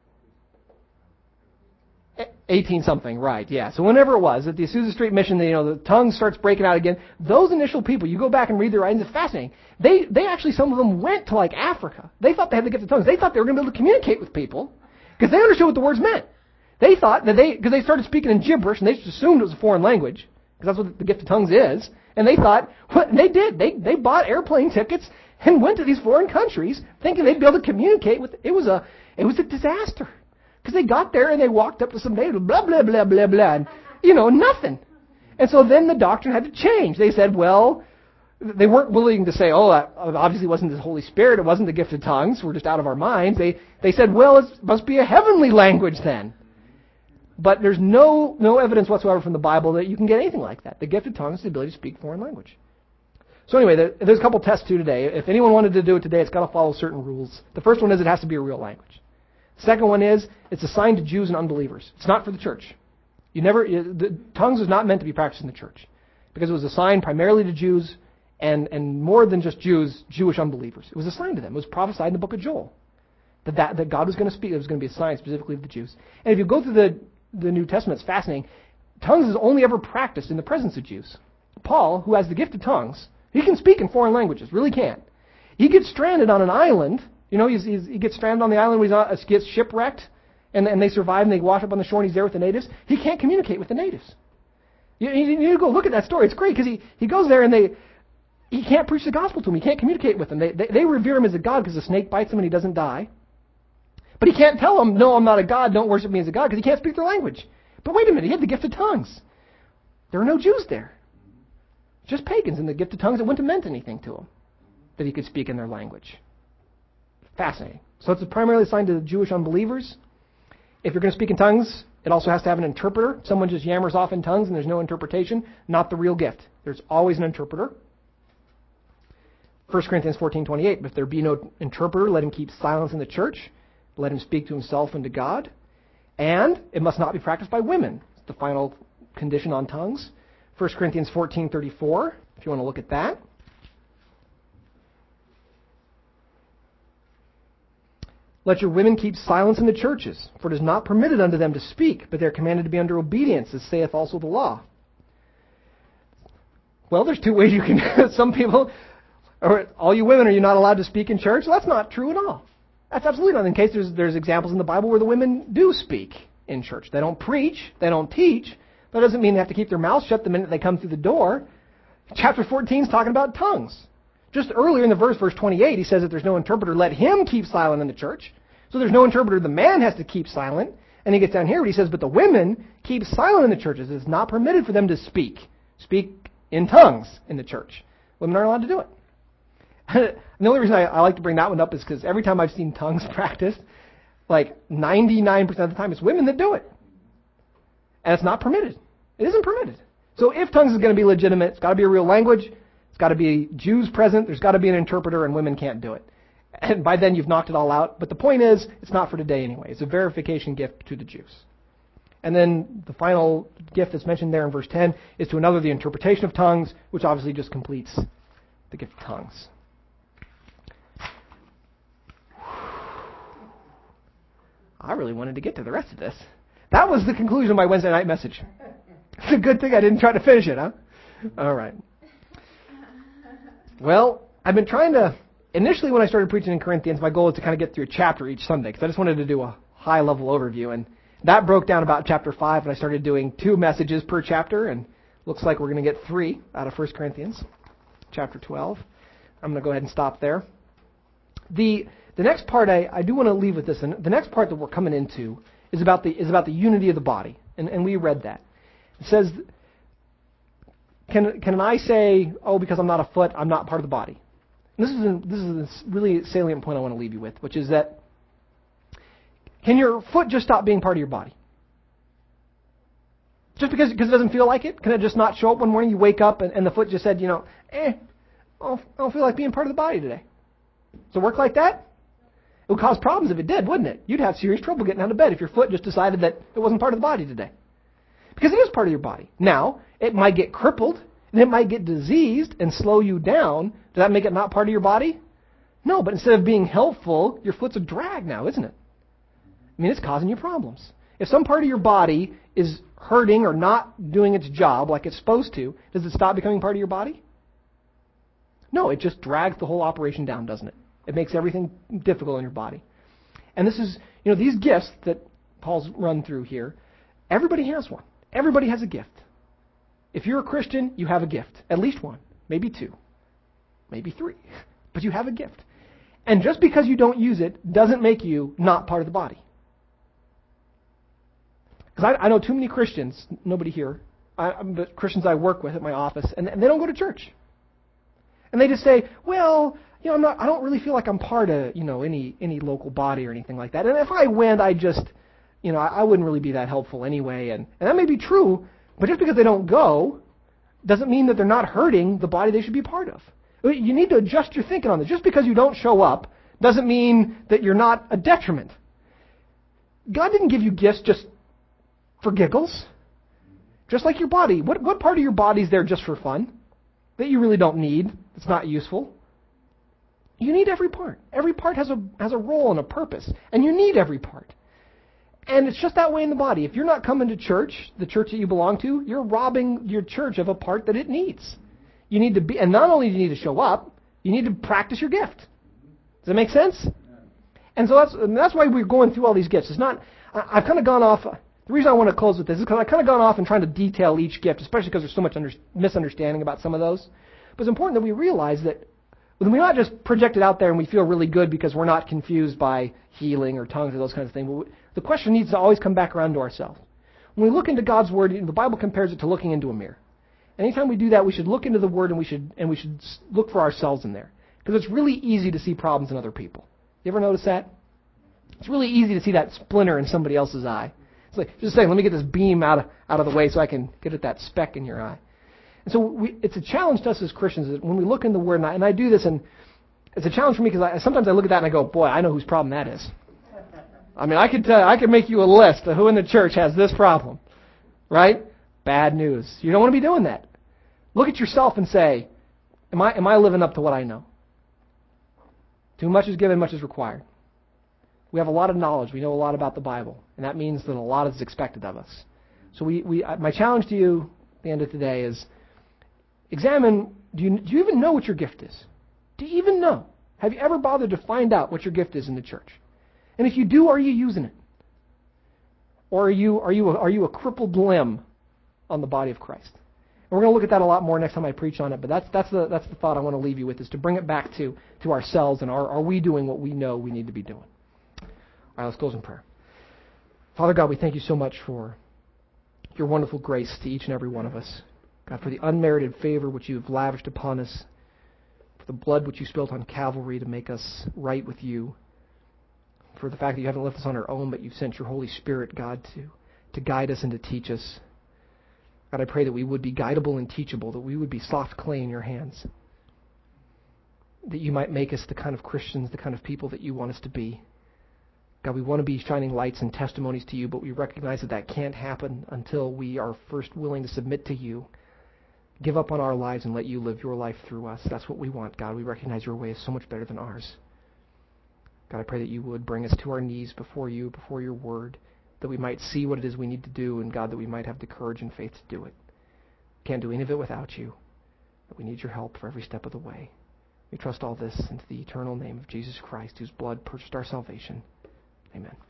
[SPEAKER 1] eighteen-something, right, yeah. So whenever it was, at the Azusa Street Mission, you know, the tongue starts breaking out again. Those initial people, you go back and read their writings, it's fascinating. They, they actually, some of them went to, like, Africa. They thought they had the gift of tongues. They thought they were going to be able to communicate with people because they understood what the words meant. They thought that they, because they started speaking in gibberish, and they just assumed it was a foreign language, because that's what the gift of tongues is. And they thought, what, and they did. They, they bought airplane tickets and went to these foreign countries thinking they'd be able to communicate with, it was a, it was a disaster. Because they got there and they walked up to some natives, blah, blah, blah, blah, blah, and, you know, nothing. And so then the doctrine had to change. They said, well, they weren't willing to say, oh, that obviously wasn't the Holy Spirit, it wasn't the gift of tongues, we're just out of our minds. They they said, well, it must be a heavenly language then. But there's no no evidence whatsoever from the Bible that you can get anything like that. The gift of tongues is the ability to speak foreign language. So anyway, there, there's a couple tests too today. If anyone wanted to do it today, it's got to follow certain rules. The first one is it has to be a real language. Second one is, it's assigned to Jews and unbelievers. It's not for the church. You never, the tongues is not meant to be practiced in the church. because it was a sign primarily to Jews and, and more than just Jews, Jewish unbelievers. It was a sign to them. It was prophesied in the book of Joel that, that, that God was going to speak. It was going to be a sign specifically to the Jews. And if you go through the, the New Testament, it's fascinating. Tongues is only ever practiced in the presence of Jews. Paul, who has the gift of tongues, he can speak in foreign languages, really can. He gets stranded on an island. You know, he's, he's, he gets stranded on the island when he gets shipwrecked, and, and they survive, and they wash up on the shore, and he's there with the natives. He can't communicate with the natives. You, you, you need to go look at that story. It's great, because he, he goes there, and they he can't preach the gospel to them. He can't communicate with them. They, they, they revere him as a god because the snake bites him and he doesn't die. But he can't tell them, no, I'm not a god, don't worship me as a god, because he can't speak their language. But wait a minute, he had the gift of tongues. There are no Jews there. Just pagans, and the gift of tongues, it wouldn't have meant anything to him that he could speak in their language. Fascinating. So it's primarily assigned to the Jewish unbelievers. If you're going to speak in tongues, it also has to have an interpreter. Someone just yammers off in tongues and there's no interpretation. Not the real gift. There's always an interpreter. First Corinthians fourteen twenty-eight, if there be no interpreter, let him keep silence in the church. Let him speak to himself and to God. And it must not be practiced by women. It's the final condition on tongues. First Corinthians fourteen thirty-four, if you want to look at that. Let your women keep silence in the churches, for it is not permitted unto them to speak, but they are commanded to be under obedience, as saith also the law. Well, there's two ways you can... Some people... Or all you women, are you not allowed to speak in church? Well, that's not true at all. That's absolutely not. In case there's, there's examples in the Bible where the women do speak in church. They don't preach, they don't teach, but that doesn't mean they have to keep their mouths shut the minute they come through the door. Chapter fourteen is talking about tongues. Just earlier in the verse, verse twenty-eight, he says that there's no interpreter, let him keep silent in the church. So there's no interpreter, the man has to keep silent. And he gets down here, but he says, but the women keep silent in the churches. It's not permitted for them to speak. Speak in tongues in the church. Women aren't allowed to do it. And the only reason I, I like to bring that one up is because every time I've seen tongues practiced, like ninety-nine percent of the time, it's women that do it. And it's not permitted. It isn't permitted. So if tongues is going to be legitimate, it's got to be a real language. It's got to be Jews present. There's got to be an interpreter, and women can't do it. And by then, you've knocked it all out. But the point is, it's not for today anyway. It's a verification gift to the Jews. And then the final gift that's mentioned there in verse ten is to another the interpretation of tongues, which obviously just completes the gift of tongues. I really wanted to get to the rest of this. That was the conclusion of my Wednesday night message. It's a good thing I didn't try to finish it, huh? All right. Well, I've been trying to... Initially, when I started preaching in Corinthians, my goal was to kind of get through a chapter each Sunday, because I just wanted to do a high-level overview. And that broke down about chapter five, and I started doing two messages per chapter, and looks like we're going to get three out of First Corinthians, chapter twelve. I'm going to go ahead and stop there. The... The next part I, I do want to leave with this, and the next part that we're coming into is about the is about the unity of the body, and, and we read that. It says, can can an eye say, oh, because I'm not a foot, I'm not part of the body? And this is a, this is a really salient point I want to leave you with, which is that can your foot just stop being part of your body? Just because, because it doesn't feel like it? Can it just not show up one morning, you wake up, and, and the foot just said, you know, eh, I don't, I don't feel like being part of the body today. Does it work like that? It would cause problems if it did, wouldn't it? You'd have serious trouble getting out of bed if your foot just decided that it wasn't part of the body today. Because it is part of your body. Now, it might get crippled, and it might get diseased and slow you down. Does that make it not part of your body? No, but instead of being helpful, your foot's a drag now, isn't it? I mean, it's causing you problems. If some part of your body is hurting or not doing its job like it's supposed to, does it stop becoming part of your body? No, it just drags the whole operation down, doesn't it? It makes everything difficult in your body. And this is, you know, these gifts that Paul's run through here, everybody has one. Everybody has a gift. If you're a Christian, you have a gift. At least one. Maybe two. Maybe three. But you have a gift. And just because you don't use it doesn't make you not part of the body. Because I, I know too many Christians, nobody here, I, but Christians I work with at my office, and, and they don't go to church. And they just say, well, you know, I'm not, I don't really feel like I'm part of, you know, any any local body or anything like that. And if I went, I just, you know, I, I wouldn't really be that helpful anyway. And, and that may be true, but just because they don't go doesn't mean that they're not hurting the body they should be part of. You need to adjust your thinking on this. Just because you don't show up doesn't mean that you're not a detriment. God didn't give you gifts just for giggles. Just like your body. What, what part of your body is there just for fun that you really don't need, that's not useful? You need every part. Every part has a has a role and a purpose, and you need every part. And it's just that way in the body. If you're not coming to church, the church that you belong to, you're robbing your church of a part that it needs. You need to be, and not only do you need to show up, you need to practice your gift. Does that make sense? And so that's and that's why we're going through all these gifts. It's not. I, I've kind of gone off. The reason I want to close with this is because I've kind of gone off and trying to detail each gift, especially because there's so much under, misunderstanding about some of those. But it's important that we realize that when we're not just project it out there and we feel really good because we're not confused by healing or tongues or those kinds of things. The question needs to always come back around to ourselves. When we look into God's Word, the Bible compares it to looking into a mirror. Anytime we do that, we should look into the Word and we should and we should look for ourselves in there. Because it's really easy to see problems in other people. You ever notice that? It's really easy to see that splinter in somebody else's eye. It's like, just saying, let me get this beam out of, out of the way so I can get at that speck in your eye. And so we, it's a challenge to us as Christians that when we look in the Word, and I, and I do this, and it's a challenge for me because I, sometimes I look at that and I go, boy, I know whose problem that is. I mean, I could tell, I could make you a list of who in the church has this problem, right? Bad news. You don't want to be doing that. Look at yourself and say, am I am I living up to what I know? Too much is given, much is required. We have a lot of knowledge. We know a lot about the Bible, and that means that a lot is expected of us. So we, we my challenge to you at the end of today is examine, do you, do you even know what your gift is? Do you even know? Have you ever bothered to find out what your gift is in the church? And if you do, are you using it? Or are you are you a, are you a crippled limb on the body of Christ? And we're going to look at that a lot more next time I preach on it, but that's that's the that's the thought I want to leave you with, is to bring it back to, to ourselves, and are, are we doing what we know we need to be doing? All right, let's close in prayer. Father God, we thank you so much for your wonderful grace to each and every one of us. God, for the unmerited favor which you have lavished upon us, for the blood which you spilled on Calvary to make us right with you, for the fact that you haven't left us on our own, but you've sent your Holy Spirit, God, to, to guide us and to teach us. God, I pray that we would be guidable and teachable, that we would be soft clay in your hands, that you might make us the kind of Christians, the kind of people that you want us to be. God, we want to be shining lights and testimonies to you, but we recognize that that can't happen until we are first willing to submit to you, give up on our lives, and let you live your life through us. That's what we want, God. We recognize your way is so much better than ours. God, I pray that you would bring us to our knees before you, before your word, that we might see what it is we need to do, and God, that we might have the courage and faith to do it. We can't do any of it without you, but we need your help for every step of the way. We trust all this into the eternal name of Jesus Christ, whose blood purchased our salvation. Amen.